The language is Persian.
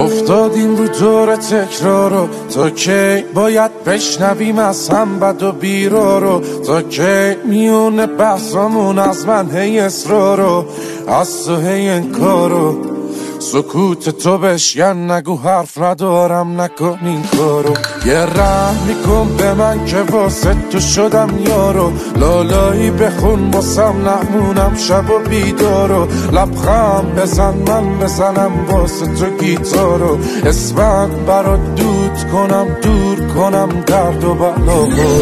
افتادیم رو دور تکرارو، تا کی باید بشنویم از هم بد و بیرارو؟ تا کی میونه بحثامون از من هی اصرارو، از تو هی انکارو؟ سکوت تو بشکن، نگو حرف ندارم، نکن این کارو. یه رحم میکن به من که واسه تو شدم یارو، لالایی بخون واسم نمونم شب و بیدارو. لبخند بزن من بزنم واسه تو گیتارو، اسمت برات دود کنم، دور کنم درد و بلا.